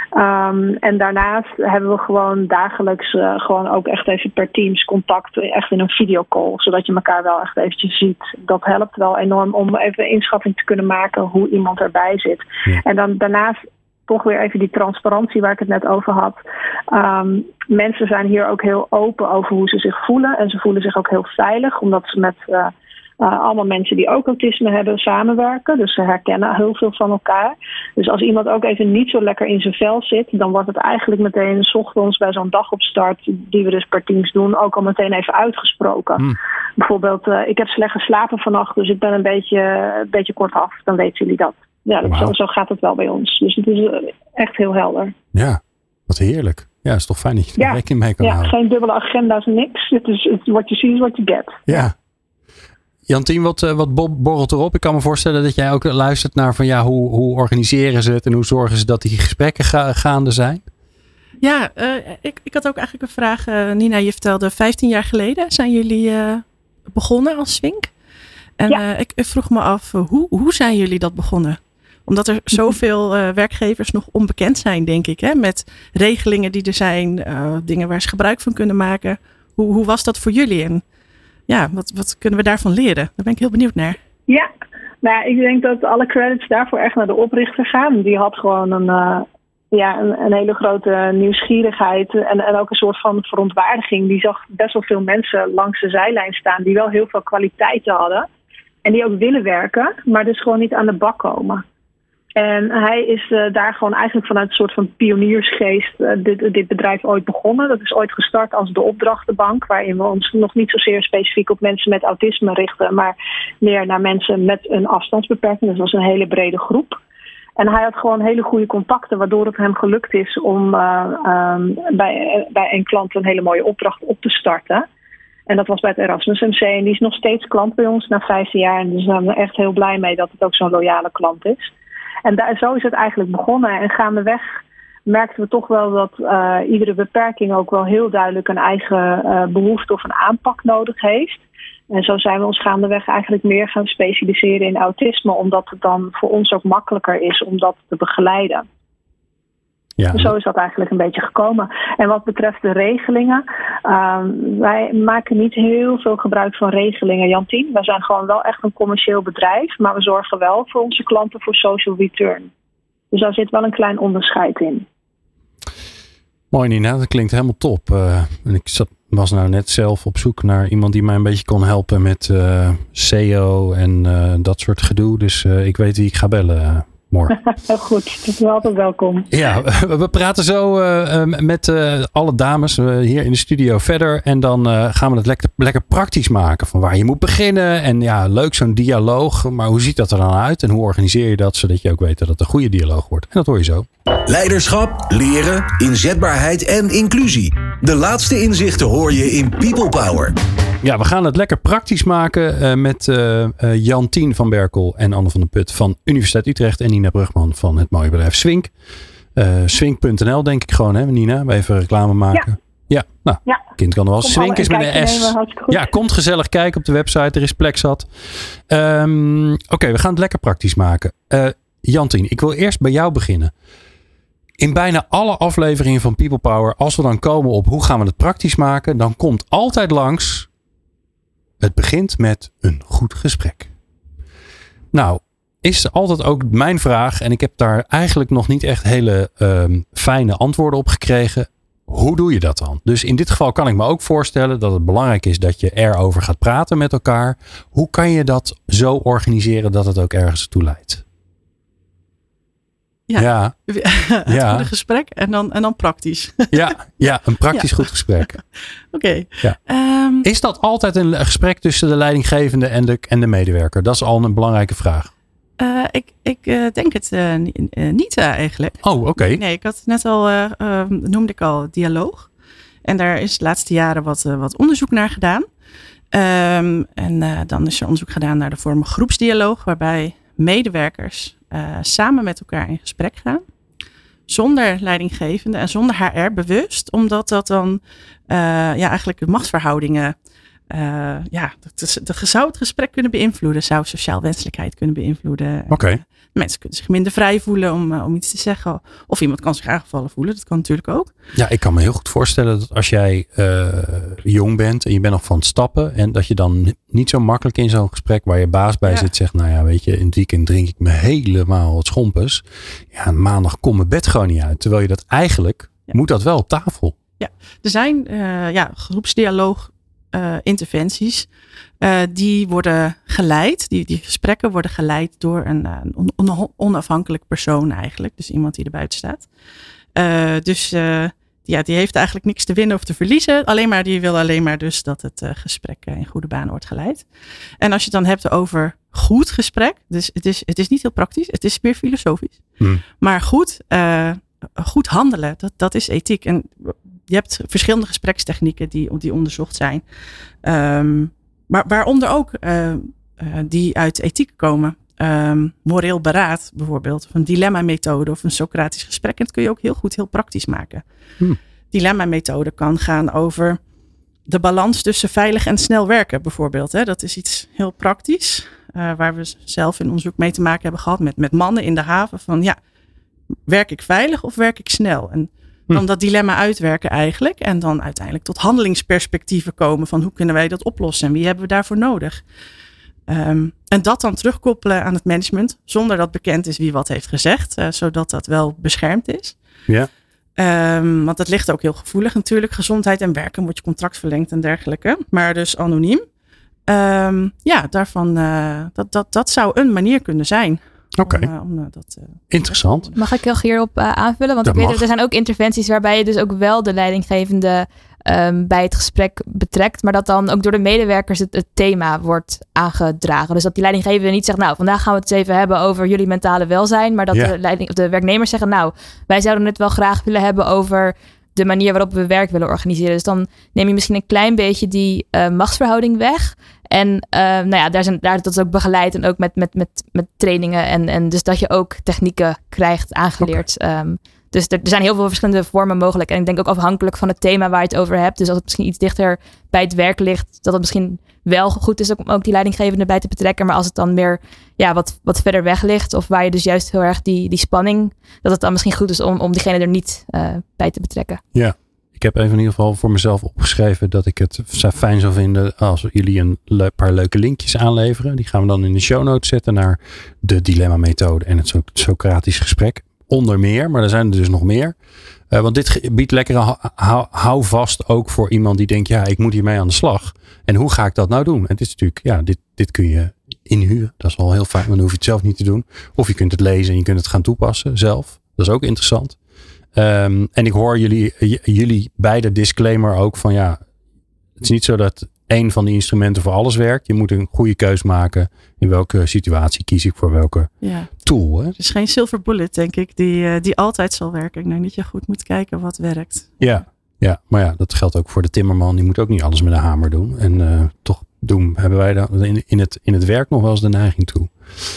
Um, en daarnaast hebben we gewoon dagelijks uh, gewoon ook echt even per Teams contact, echt in een videocall, zodat je elkaar wel echt eventjes ziet. Dat helpt wel enorm om even een inschatting te kunnen maken hoe iemand erbij zit. Ja. En dan daarnaast toch weer even die transparantie waar ik het net over had. Um, mensen zijn hier ook heel open over hoe ze zich voelen en ze voelen zich ook heel veilig, omdat ze met uh, Uh, allemaal mensen die ook autisme hebben samenwerken. Dus ze herkennen heel veel van elkaar. Dus als iemand ook even niet zo lekker in zijn vel zit, dan wordt het eigenlijk meteen 's ochtends bij zo'n dagopstart, die we dus per Teams doen, ook al meteen even uitgesproken. Mm. Bijvoorbeeld, uh, ik heb slecht geslapen vannacht, dus ik ben een beetje, een beetje kortaf. Dan weten jullie dat. Ja, dat wow. zo, zo gaat het wel bij ons. Dus het is uh, echt heel helder. Ja, wat heerlijk. Ja, is toch fijn dat je er ja. rekening mee kan ja, houden. Geen dubbele agenda's, niks. Het is what you see is what you get. Ja. Jantien, wat, wat borrelt erop? Ik kan me voorstellen dat jij ook luistert naar van ja, hoe, hoe organiseren ze het en hoe zorgen ze dat die gesprekken ga, gaande zijn? Ja, uh, ik, ik had ook eigenlijk een vraag. Uh, Nina, je vertelde vijftien jaar geleden zijn jullie uh, begonnen als Swink. En ja. uh, ik, ik vroeg me af, uh, hoe, hoe zijn jullie dat begonnen? Omdat er zoveel uh, werkgevers nog onbekend zijn, denk ik. Hè? Met regelingen die er zijn, uh, dingen waar ze gebruik van kunnen maken. Hoe, hoe was dat voor jullie? En ja, wat, wat kunnen we daarvan leren? Daar ben ik heel benieuwd naar. Ja, nou, ik denk dat alle credits daarvoor echt naar de oprichter gaan. Die had gewoon een, uh, ja, een, een hele grote nieuwsgierigheid en, en ook een soort van verontwaardiging. Die zag best wel veel mensen langs de zijlijn staan die wel heel veel kwaliteiten hadden. En die ook willen werken, maar dus gewoon niet aan de bak komen. En hij is uh, daar gewoon eigenlijk vanuit een soort van pioniersgeest uh, dit, dit bedrijf ooit begonnen. Dat is ooit gestart als de opdrachtenbank, waarin we ons nog niet zozeer specifiek op mensen met autisme richten, maar meer naar mensen met een afstandsbeperking. Dus dat was een hele brede groep. En hij had gewoon hele goede contacten, waardoor het hem gelukt is om uh, um, bij, bij een klant een hele mooie opdracht op te starten. En dat was bij het Erasmus M C. En die is nog steeds klant bij ons na vijftien jaar. En dus zijn we echt heel blij mee dat het ook zo'n loyale klant is. En daar, zo is het eigenlijk begonnen. En gaandeweg merkten we toch wel dat uh, iedere beperking ook wel heel duidelijk een eigen uh, behoefte of een aanpak nodig heeft. En zo zijn we ons gaandeweg eigenlijk meer gaan specialiseren in autisme, omdat het dan voor ons ook makkelijker is om dat te begeleiden. Ja. Zo is dat eigenlijk een beetje gekomen. En wat betreft de regelingen, uh, wij maken niet heel veel gebruik van regelingen, Jantien. Wij zijn gewoon wel echt een commercieel bedrijf, maar we zorgen wel voor onze klanten voor social return. Dus daar zit wel een klein onderscheid in. Mooi Nina, dat klinkt helemaal top. Uh, ik zat, was nou net zelf op zoek naar iemand die mij een beetje kon helpen met uh, S E O en uh, dat soort gedoe. Dus uh, ik weet wie ik ga bellen. Uh. Morgen. Goed, dat is altijd welkom. Ja, we praten zo uh, met uh, alle dames uh, hier in de studio verder. En dan uh, gaan we het lekker, lekker praktisch maken. Van waar je moet beginnen. En ja, leuk zo'n dialoog. Maar hoe ziet dat er dan uit? En hoe organiseer je dat zodat je ook weet dat het een goede dialoog wordt? En dat hoor je zo. Leiderschap, leren, inzetbaarheid en inclusie. De laatste inzichten hoor je in People Power. Ja, we gaan het lekker praktisch maken uh, met uh, uh, Jantien van Berkel en Anne van der Put van Universiteit Utrecht en Nina Brugman van het mooie bedrijf Swink. Uh, Swink punt n l denk ik gewoon, hè Nina? We even reclame maken. Ja, ja nou, ja. Kind kan er wel. Swink is met een S. Ja, komt gezellig kijken op de website. Er is plek zat. Um, Oké, okay, we gaan het lekker praktisch maken. Uh, Jantien, ik wil eerst bij jou beginnen. In bijna alle afleveringen van People Power, als we dan komen op hoe gaan we het praktisch maken, dan komt altijd langs, het begint met een goed gesprek. Nou, is altijd ook mijn vraag, en ik heb daar eigenlijk nog niet echt hele um, fijne antwoorden op gekregen. Hoe doe je dat dan? Dus in dit geval kan ik me ook voorstellen dat het belangrijk is dat je erover gaat praten met elkaar. Hoe kan je dat zo organiseren dat het ook ergens toe leidt? Ja, ja. het ja. goede gesprek en dan, en dan praktisch. Ja, ja een praktisch ja. goed gesprek. Oké. Okay. Ja. Um, is dat altijd een gesprek tussen de leidinggevende en de, en de medewerker? Dat is al een belangrijke vraag. Uh, ik ik uh, denk het uh, uh, niet uh, eigenlijk. Oh, oké. Okay. Nee, ik had net al, uh, uh, noemde ik al dialoog. En daar is de laatste jaren wat, uh, wat onderzoek naar gedaan. Um, en uh, dan is er onderzoek gedaan naar de vorm groepsdialoog, waarbij medewerkers uh, samen met elkaar in gesprek gaan. Zonder leidinggevende en zonder H R bewust, omdat dat dan uh, ja, eigenlijk de machtsverhoudingen, uh, ja, dat, dat zou het gesprek kunnen beïnvloeden, zou sociaal wenselijkheid kunnen beïnvloeden. Oké. Okay. Mensen kunnen zich minder vrij voelen om, uh, om iets te zeggen. Of iemand kan zich aangevallen voelen, dat kan natuurlijk ook. Ja, ik kan me heel goed voorstellen dat als jij uh, jong bent en je bent nog van het stappen en dat je dan niet zo makkelijk in zo'n gesprek waar je baas bij ja. zit zegt, nou ja, weet je, in het weekend drink ik me helemaal het schompers. Ja, maandag komt mijn bed gewoon niet uit. Terwijl je dat eigenlijk, ja. moet dat wel op tafel. Ja, er zijn uh, ja, groepsdialoog uh, interventies. Uh, die worden geleid, die, die gesprekken worden geleid door een, een on, onafhankelijk persoon eigenlijk. Dus iemand die er buiten staat. Uh, dus uh, ja, die heeft eigenlijk niks te winnen of te verliezen. Alleen maar, die wil alleen maar dus dat het uh, gesprek uh, in goede baan wordt geleid. En als je het dan hebt over goed gesprek. Dus het is, het is niet heel praktisch. Het is meer filosofisch. Hmm. Maar goed, uh, goed handelen, dat, dat is ethiek. En je hebt verschillende gesprekstechnieken die, die onderzocht zijn. Um, Maar waaronder ook uh, uh, die uit ethiek komen. Um, moreel beraad bijvoorbeeld. Of een dilemma-methode of een Socratisch gesprek. En dat kun je ook heel goed, heel praktisch maken. Hmm. Dilemma-methode kan gaan over de balans tussen veilig en snel werken bijvoorbeeld. Hè. Dat is iets heel praktisch. Uh, waar we zelf in onderzoek mee te maken hebben gehad met, met mannen in de haven. Van ja, werk ik veilig of werk ik snel? En dan dat dilemma uitwerken eigenlijk. En dan uiteindelijk tot handelingsperspectieven komen. Van hoe kunnen wij dat oplossen? En wie hebben we daarvoor nodig? Um, en dat dan terugkoppelen aan het management. Zonder dat bekend is wie wat heeft gezegd. Uh, zodat dat wel beschermd is. Ja. Um, want dat ligt ook heel gevoelig natuurlijk. Gezondheid en werken wordt je contract verlengd en dergelijke. Maar dus anoniem. Um, ja, daarvan, uh, dat, dat, dat zou een manier kunnen zijn. Oké, okay. uh, uh, uh, interessant. Mag ik hierop uh, aanvullen? Want dat ik weet mag. Er zijn ook interventies waarbij je dus ook wel de leidinggevende um, bij het gesprek betrekt. Maar dat dan ook door de medewerkers het, het thema wordt aangedragen. Dus dat die leidinggevende niet zegt, nou vandaag gaan we het eens even hebben over jullie mentale welzijn. Maar dat yeah. de, leiding, de werknemers zeggen, nou wij zouden het wel graag willen hebben over de manier waarop we werk willen organiseren. Dus dan neem je misschien een klein beetje die uh, machtsverhouding weg. En uh, nou ja, daar zijn, daar, dat is ook begeleid en ook met, met, met, met trainingen. En, en dus dat je ook technieken krijgt aangeleerd. Okay. Um, dus er, er zijn heel veel verschillende vormen mogelijk. En ik denk ook afhankelijk van het thema waar je het over hebt. Dus als het misschien iets dichter bij het werk ligt, dat het misschien wel goed is om ook die leidinggevende bij te betrekken. Maar als het dan meer ja, wat, wat verder weg ligt, of waar je dus juist heel erg die, die spanning, dat het dan misschien goed is om, om diegene er niet uh, bij te betrekken. Ja. Ik heb even in ieder geval voor mezelf opgeschreven dat ik het fijn zou vinden als jullie een le- paar leuke linkjes aanleveren. Die gaan we dan in de show notes zetten naar de dilemma-methode en het so- Socratisch gesprek. Onder meer, maar er zijn er dus nog meer. Uh, want dit biedt lekkere hou, hou vast ook voor iemand die denkt, ja, ik moet hiermee aan de slag. En hoe ga ik dat nou doen? En het is natuurlijk, ja, dit, dit kun je inhuren. Dat is wel heel fijn, maar dan hoef je het zelf niet te doen. Of je kunt het lezen en je kunt het gaan toepassen zelf. Dat is ook interessant. Um, en ik hoor jullie, j- jullie beide disclaimer ook van ja, het is niet zo dat één van die instrumenten voor alles werkt. Je moet een goede keus maken. In welke situatie kies ik voor welke ja. tool. Hè? Er is geen silver bullet, denk ik, die, die altijd zal werken. Ik denk dat je goed moet kijken wat werkt. Ja, ja, maar ja, dat geldt ook voor de timmerman. Die moet ook niet alles met een hamer doen. En uh, toch doen, hebben wij dan in, in, het, in het werk nog wel eens de neiging toe.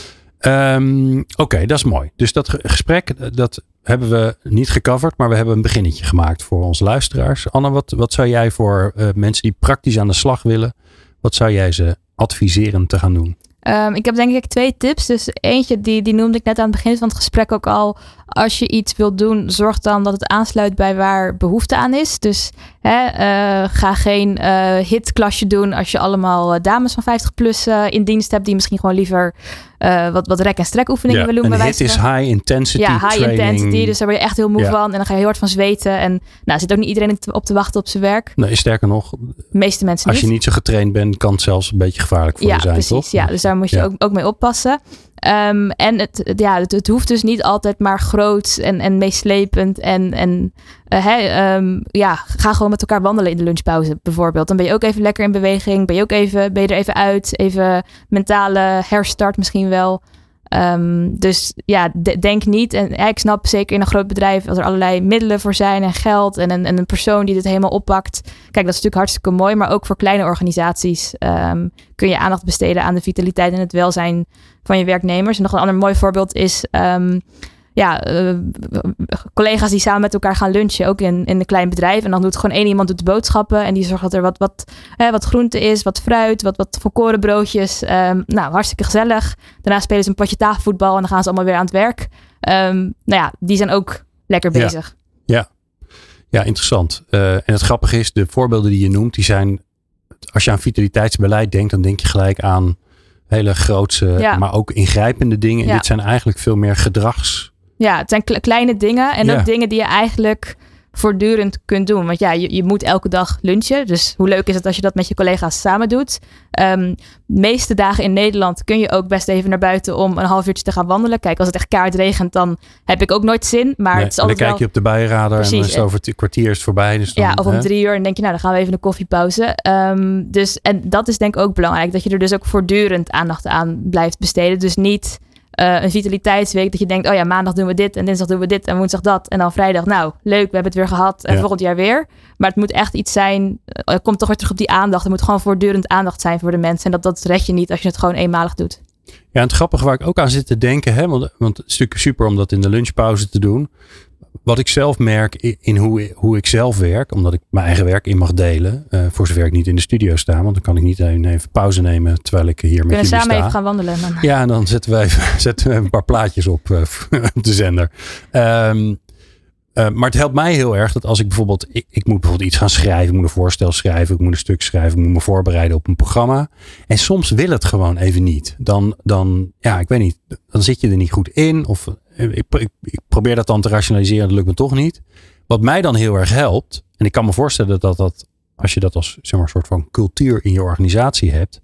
Um, Oké, okay, dat is mooi. Dus dat gesprek, dat hebben we niet gecoverd, maar we hebben een beginnetje gemaakt voor onze luisteraars. Anne, wat, wat zou jij voor uh, mensen die praktisch aan de slag willen, wat zou jij ze adviseren te gaan doen? Um, ik heb denk ik twee tips. Dus eentje, die, die noemde ik net aan het begin van het gesprek ook al. Als je iets wilt doen, zorg dan dat het aansluit bij waar behoefte aan is. Dus hè, uh, ga geen uh, hitklasje doen als je allemaal uh, dames van vijftig plus uh, in dienst hebt. Die misschien gewoon liever uh, wat, wat rek- en strekoefeningen ja, willen doen. Een hit is high intensity Ja, high training. intensity. Dus daar word je echt heel moe ja. van. En dan ga je heel hard van zweten. En nou, zit ook niet iedereen op te wachten op zijn werk. Nee, sterker nog. De meeste mensen als niet. je niet zo getraind bent, kan het zelfs een beetje gevaarlijk voor ja, je zijn, precies, toch? Ja, dus daar moet je ja. ook, ook mee oppassen. Um, en het, ja, het, het hoeft dus niet altijd maar groot en, en meeslepend. En, en uh, hey, um, ja, ga gewoon met elkaar wandelen in de lunchpauze bijvoorbeeld. Dan ben je ook even lekker in beweging. Ben je ook even, ben je er even uit. Even mentale herstart misschien wel. Um, dus ja, de, denk niet. En ja, ik snap zeker in een groot bedrijf als er allerlei middelen voor zijn en geld en een, en een persoon die dit helemaal oppakt. Kijk, dat is natuurlijk hartstikke mooi, maar ook voor kleine organisaties um, kun je aandacht besteden aan de vitaliteit en het welzijn van je werknemers. En nog een ander mooi voorbeeld is um, ja, uh, collega's die samen met elkaar gaan lunchen, ook in, in een klein bedrijf. En dan doet gewoon één iemand doet de boodschappen en die zorgt dat er wat, wat, eh, wat groente is, wat fruit, wat, wat volkorenbroodjes. Um, nou, hartstikke gezellig. Daarna spelen ze een potje tafelvoetbal en dan gaan ze allemaal weer aan het werk. Um, nou ja, die zijn ook lekker bezig. Ja, ja. ja interessant. Uh, en het grappige is, de voorbeelden die je noemt, die zijn, als je aan vitaliteitsbeleid denkt, dan denk je gelijk aan hele grootse, ja. maar ook ingrijpende dingen. En ja. dit zijn eigenlijk veel meer gedrags. Ja, het zijn kleine dingen en ja. ook dingen die je eigenlijk voortdurend kunt doen. Want ja, je, je moet elke dag lunchen. Dus hoe leuk is het als je dat met je collega's samen doet? Um, de meeste dagen in Nederland kun je ook best even naar buiten om een half uurtje te gaan wandelen. Kijk, als het echt kaart regent, dan heb ik ook nooit zin. Maar nee, het is altijd dan kijk je wel... op de bijradar Precies. en dan is het over het kwartier is het voorbij. Dus dan, ja, of om hè? drie uur en denk je, nou dan gaan we even een koffiepauze. Um, dus, en dat is denk ik ook belangrijk. Dat je er dus ook voortdurend aandacht aan blijft besteden. Dus niet... Uh, een vitaliteitsweek dat je denkt, oh ja, maandag doen we dit en dinsdag doen we dit en woensdag dat. En dan vrijdag, nou, leuk, we hebben het weer gehad en ja. volgend jaar weer. Maar het moet echt iets zijn, uh, komt toch weer terug op die aandacht. Er moet gewoon voortdurend aandacht zijn voor de mensen. En dat, dat red je niet als je het gewoon eenmalig doet. Ja, en het grappige waar ik ook aan zit te denken, hè, want, want het is natuurlijk super om dat in de lunchpauze te doen. Wat ik zelf merk in, in hoe, hoe ik zelf werk, omdat ik mijn eigen werk in mag delen. Uh, voor zover ik niet in de studio sta, want dan kan ik niet even, even pauze nemen terwijl ik hier met jullie sta. Kunnen samen even gaan wandelen. Dan. Ja, en dan zetten we even, zetten we even een paar plaatjes op, uh, op de zender. Um, uh, maar het helpt mij heel erg dat als ik bijvoorbeeld, ik, ik moet bijvoorbeeld iets gaan schrijven, ik moet een voorstel schrijven, ik moet een stuk schrijven, ik moet me voorbereiden op een programma. En soms wil het gewoon even niet. Dan, dan ja, ik weet niet, dan zit je er niet goed in of... Ik, ik, ik probeer dat dan te rationaliseren, dat lukt me toch niet. Wat mij dan heel erg helpt, en ik kan me voorstellen dat dat, als je dat als zeg maar, een soort van cultuur in je organisatie hebt.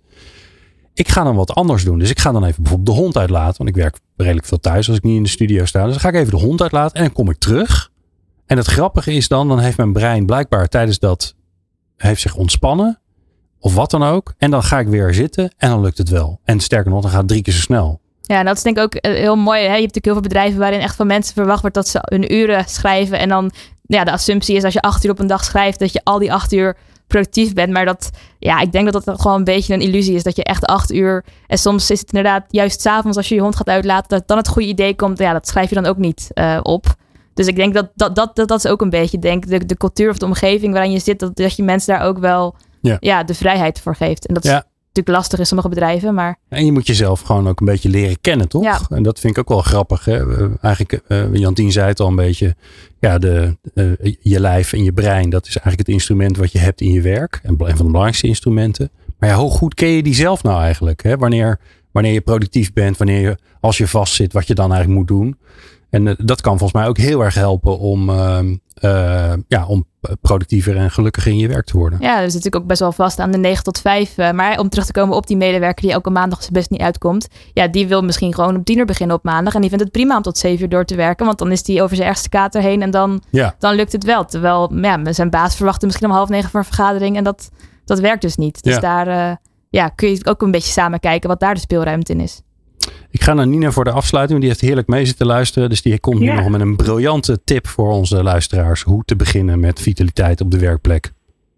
Ik ga dan wat anders doen. Dus ik ga dan even bijvoorbeeld de hond uitlaten, want ik werk redelijk veel thuis als ik niet in de studio sta. Dus dan ga ik even de hond uitlaten en dan kom ik terug. En het grappige is dan, dan heeft mijn brein blijkbaar tijdens dat, heeft zich ontspannen. Of wat dan ook. En dan ga ik weer zitten en dan lukt het wel. En sterker nog, dan gaat het drie keer zo snel. Ja, en dat is denk ik ook heel mooi. Hè? Je hebt natuurlijk heel veel bedrijven waarin echt van mensen verwacht wordt dat ze hun uren schrijven. En dan, ja, de assumptie is als je acht uur op een dag schrijft, dat je al die acht uur productief bent. Maar dat, ja, ik denk dat dat gewoon een beetje een illusie is. Dat je echt acht uur, en soms is het inderdaad juist 's avonds als je je hond gaat uitlaten, dat dan het goede idee komt. Ja, dat schrijf je dan ook niet uh, op. Dus ik denk dat dat, dat, dat, dat is ook een beetje, denk de, de cultuur of de omgeving waarin je zit, dat, dat je mensen daar ook wel ja. Ja, de vrijheid voor geeft. En dat is, ja. natuurlijk lastig in sommige bedrijven, maar... En je moet jezelf gewoon ook een beetje leren kennen, toch? Ja. En dat vind ik ook wel grappig. Hè? Uh, eigenlijk, uh, Jantien zei het al een beetje, ja, de, uh, je lijf en je brein, dat is eigenlijk het instrument wat je hebt in je werk. En een van de belangrijkste instrumenten. Maar ja, hoe goed ken je die zelf nou eigenlijk? Hè? Wanneer, wanneer je productief bent, wanneer je, als je vastzit, wat je dan eigenlijk moet doen. En uh, dat kan volgens mij ook heel erg helpen om... Uh, Uh, ja, om productiever en gelukkiger in je werk te worden. Ja, dat is natuurlijk ook best wel vast aan de negen tot vijf. Uh, maar om terug te komen op die medewerker die elke maandag zijn best niet uitkomt. Ja, die wil misschien gewoon op tien uur beginnen op maandag. En die vindt het prima om tot zeven uur door te werken. Want dan is die over zijn ergste kater heen en dan, ja. dan lukt het wel. Terwijl ja, zijn baas verwachtte misschien om half negen voor een vergadering. En dat, dat werkt dus niet. Dus ja. daar uh, ja, kun je ook een beetje samen kijken wat daar de speelruimte in is. Ik ga naar Nina voor de afsluiting. Die heeft heerlijk mee zitten luisteren. Dus die komt nu ja. nog met een briljante tip voor onze luisteraars. Hoe te beginnen met vitaliteit op de werkplek.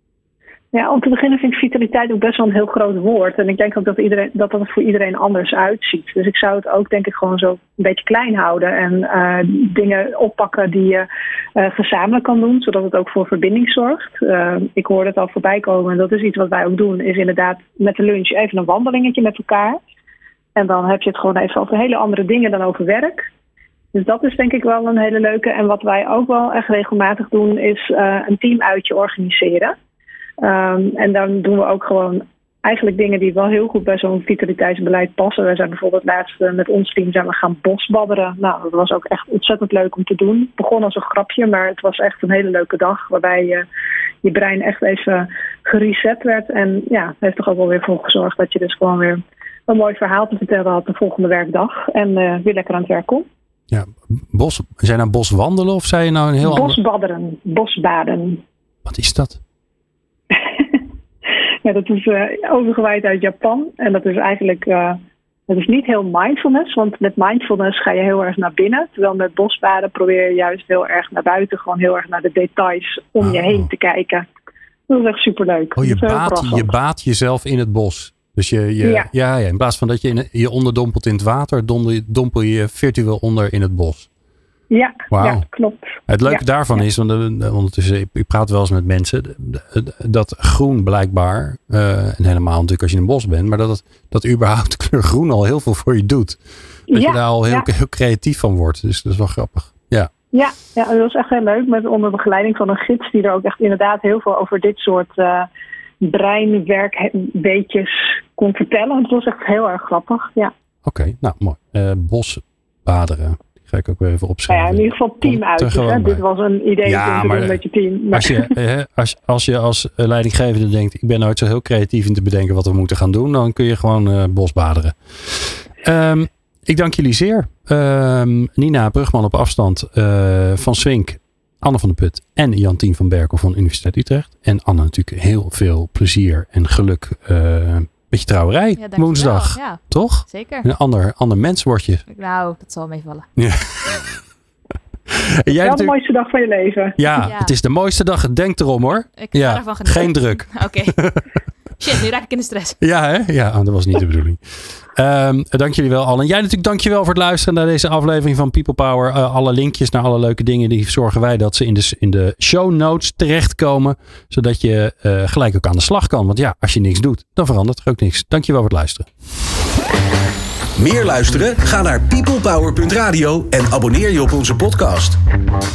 Ja, om te beginnen vind ik vitaliteit ook best wel een heel groot woord. En ik denk ook dat, iedereen, dat dat voor iedereen anders uitziet. Dus ik zou het ook denk ik gewoon zo een beetje klein houden. En uh, dingen oppakken die je uh, gezamenlijk kan doen. Zodat het ook voor verbinding zorgt. Uh, ik hoorde het al voorbij komen. En dat is iets wat wij ook doen. Is inderdaad met de lunch even een wandelingetje met elkaar. En dan heb je het gewoon even over hele andere dingen dan over werk. Dus dat is denk ik wel een hele leuke. En wat wij ook wel echt regelmatig doen is uh, een teamuitje organiseren. Um, en dan doen we ook gewoon eigenlijk dingen die wel heel goed bij zo'n vitaliteitsbeleid passen. We zijn bijvoorbeeld laatst uh, met ons team zijn we gaan bosbadderen. Nou, dat was ook echt ontzettend leuk om te doen. Het begon als een grapje, maar het was echt een hele leuke dag. Waarbij uh, je brein echt even gereset werd. En ja, het heeft toch ook wel weer voor gezorgd dat je dus gewoon weer een mooi verhaal te vertellen had de volgende werkdag. En uh, weer lekker aan het werk kon. Ja, bos, zijn nou boswandelen of zei je nou een heel ander... Bosbadderen, bosbaden. Wat is dat? Ja, dat is uh, overgewaaid uit Japan. En dat is eigenlijk uh, Het is niet heel mindfulness, want met mindfulness ga je heel erg naar binnen. Terwijl met bosbaden probeer je juist heel erg naar buiten. Gewoon heel erg naar de details om oh. je heen te kijken. Dat is echt superleuk. Oh, je, baat, je baat jezelf in het bos. Dus je, je, ja. Ja, ja, in plaats van dat je in, je onderdompelt in het water, dompel, dompel je virtueel onder in het bos. Ja, wow. ja klopt. Het leuke ja, daarvan ja. is, want ondertussen, ik praat wel eens met mensen, dat groen blijkbaar, uh, en helemaal natuurlijk als je in een bos bent, maar dat, het, dat überhaupt de kleur groen al heel veel voor je doet. Dat ja, je daar al heel, ja. heel creatief van wordt. Dus dat is wel grappig. Ja. Ja, ja, dat was echt heel leuk. Met onder begeleiding van een gids die er ook echt inderdaad heel veel over dit soort uh, breinwerkbeetjes kon vertellen. Het was echt heel erg grappig. Ja. Oké, okay, nou mooi. Uh, bosbaderen. Die ga ik ook weer even opschrijven. Nou ja, in ieder geval team uit. Hè? Dit was een idee ja, om te doen met je team. Maar... Als, je, eh, als, als je als leidinggevende denkt, ik ben nooit zo heel creatief in te bedenken wat we moeten gaan doen, dan kun je gewoon uh, bosbaderen. Um, Ik dank jullie zeer. Uh, Nina Brugman op afstand uh, van Swink, Anne van der Put en Jantien van Berkel van Universiteit Utrecht. En Anne natuurlijk heel veel plezier en geluk uh, met je trouwerij ja, woensdag. Ja, toch? Zeker. Een ander, ander mens word je. Nou, dat zal meevallen. Ja. En jij wel de mooiste dag van je leven. Ja, ja, het is de mooiste dag. Denk erom hoor. Ik ga ja, ervan genieten. Geen druk. Oké. Okay. Shit, nu raak ik in de stress. Ja, hè? Ja, dat was niet de bedoeling. Um, dank jullie wel, Anne. En jij natuurlijk dankjewel voor het luisteren naar deze aflevering van People Power. Uh, alle linkjes naar alle leuke dingen, die zorgen wij dat ze in de, in de show notes terechtkomen. Zodat je uh, gelijk ook aan de slag kan. Want ja, als je niks doet, dan verandert er ook niks. Dankjewel voor het luisteren. Meer luisteren? Ga naar peoplepower punt radio en abonneer je op onze podcast.